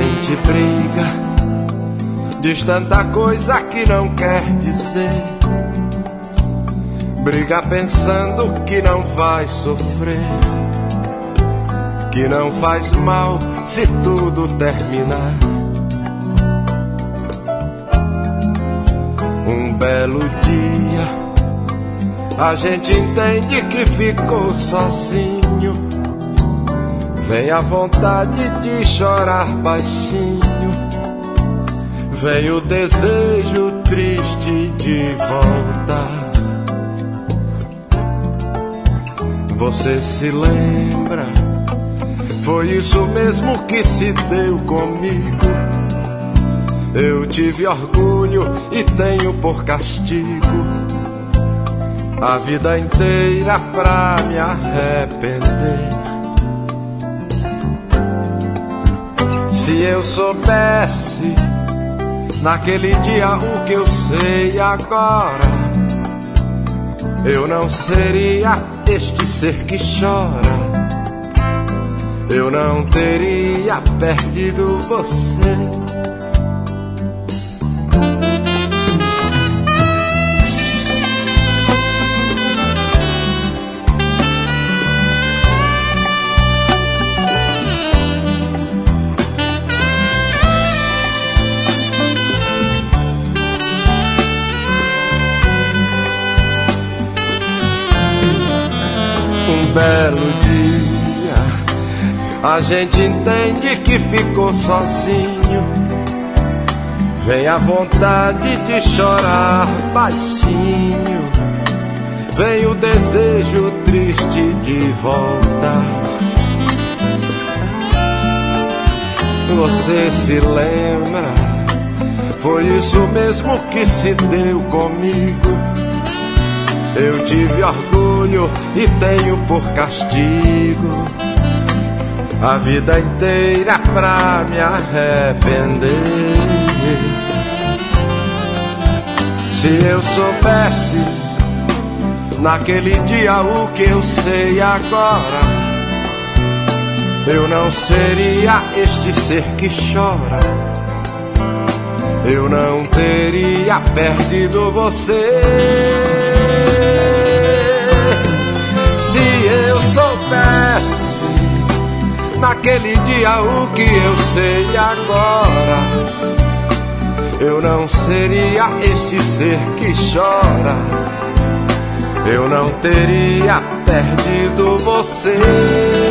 gente briga, diz tanta coisa que não quer dizer. Briga pensando que não vai sofrer, que não faz mal se tudo terminar. Um belo dia a gente entende que ficou sozinho. Vem a vontade de chorar baixinho, vem o desejo triste de voltar. Você se lembra? Foi isso mesmo que se deu comigo. Eu tive orgulho e tenho por castigo a vida inteira pra me arrepender. Se eu soubesse naquele dia o que eu sei agora, eu não seria este ser que chora, eu não teria perdido você. Um belo dia a gente entende que ficou sozinho. Vem a vontade de chorar baixinho, vem o desejo triste de voltar. Você se lembra? Foi isso mesmo que se deu comigo. Eu tive orgulho e tenho por castigo a vida inteira pra me arrepender. Se eu soubesse naquele dia o que eu sei agora, eu não seria este ser que chora, eu não teria perdido você. Se eu soubesse naquele dia o que eu sei agora, eu não seria este ser que chora, eu não teria perdido você.